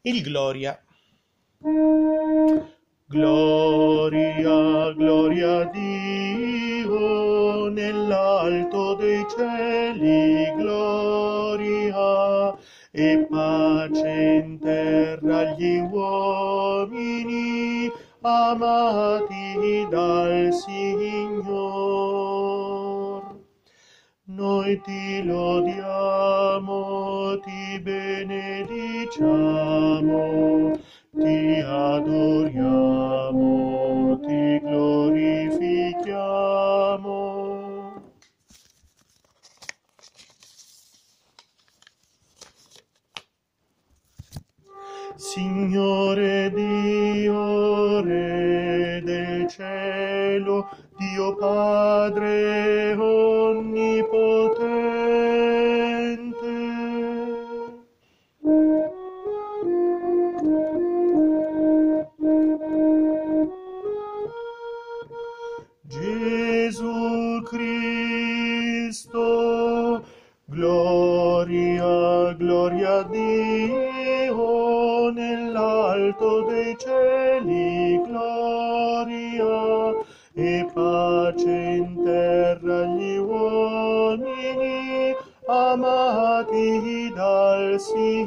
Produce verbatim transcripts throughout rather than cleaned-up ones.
Il Gloria. Gloria, gloria a Dio nell'alto dei cieli, gloria e pace in terra agli uomini amati dal Signor. Noi ti lodiamo, ti benediciamo, ti adoriamo, ti glorifichiamo. Signore Dio, Re del cielo, Dio Padre onnipotente, Gesù Cristo, gloria, gloria a Dio nell'alto dei cieli, gloria e pace in terra agli uomini amati dal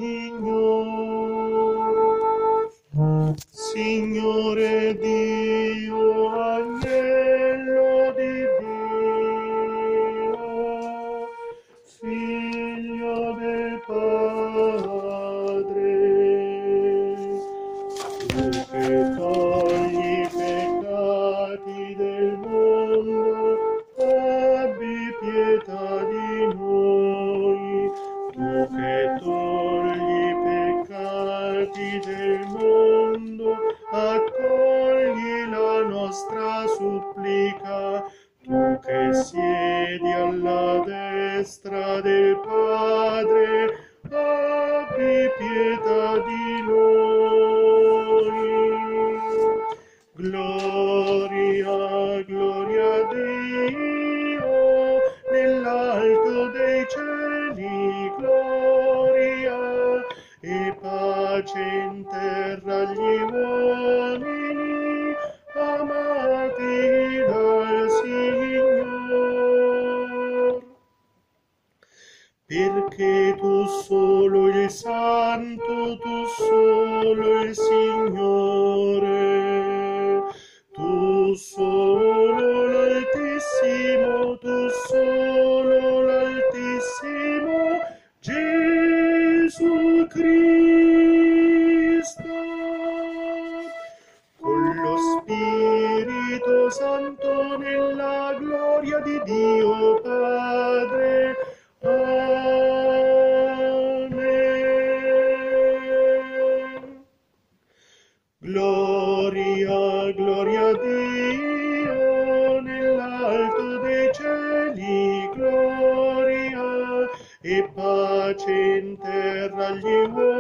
Signor. Signore Dio, agnello di Dio, Figlio del Padre, tu che togli i peccati del mondo, abbi pietà di noi. Tu che togli i peccati del mondo, accogli la nostra supplica. Tu che siedi alla destra del Padre, abbi pietà di noi. Gloria, gloria a Dio nell'alto dei cieli, gloria e pace in terra agli uomini amati dal Signor. Perché tu solo il Santo, tu solo il Signore, tu solo l'Altissimo, tu solo l'Altissimo, Gesù Cristo, con lo Spirito Santo nella gloria di Dio Padre. Amen. Gloria, gloria a Dio nell'alto dei cieli, gloria e pace in terra agli uomini